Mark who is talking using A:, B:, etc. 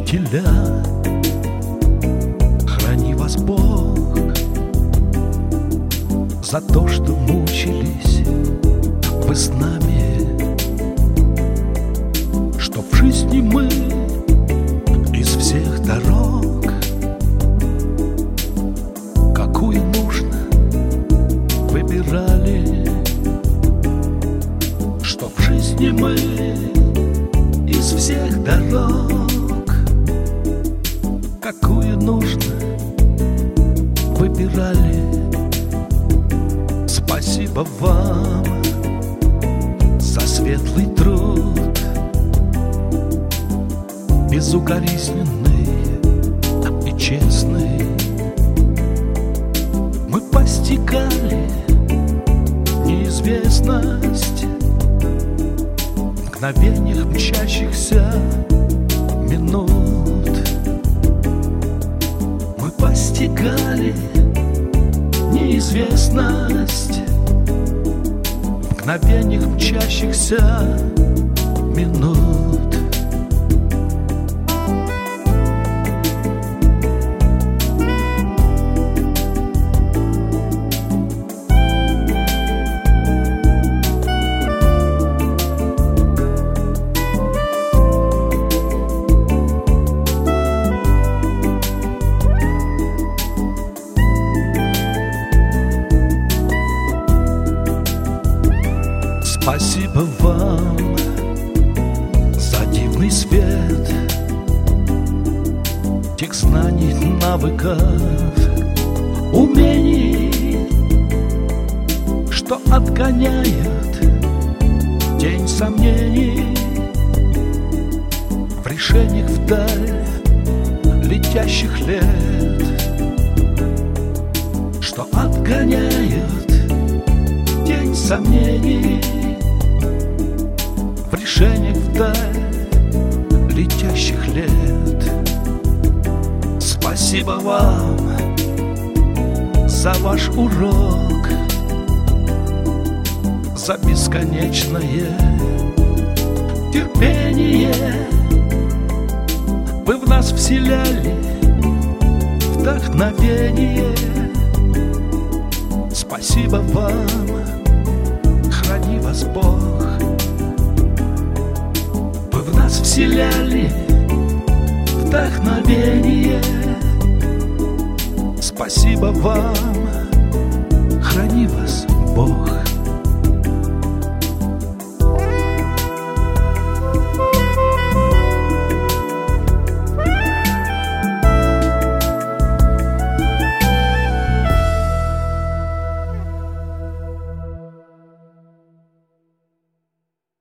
A: учителя, храни вас Бог за то, что мучились вы с нами, чтоб в жизни мы из всех дорог какую нужно выбирали, чтоб в жизни мы из всех дорог какую нужно выбирали. Спасибо вам за светлый труд, безукоризненный и честный. Мы постигали неизвестность в мгновениях мчащихся минут. Мы постигали неизвестность в мгновениях мчащихся минут. Спасибо вам за дивный свет тех знаний, навыков, умений, что отгоняет тень сомнений в решениях вдаль летящих лет, что отгоняет тень сомнений в решениях вдаль летящих лет. Спасибо вам за ваш урок, за бесконечное терпение. Вы в нас вселяли вдохновение. Спасибо вам, храни вас Бог. Вы в нас вселяли вдохновение. Спасибо вам, храни вас Бог.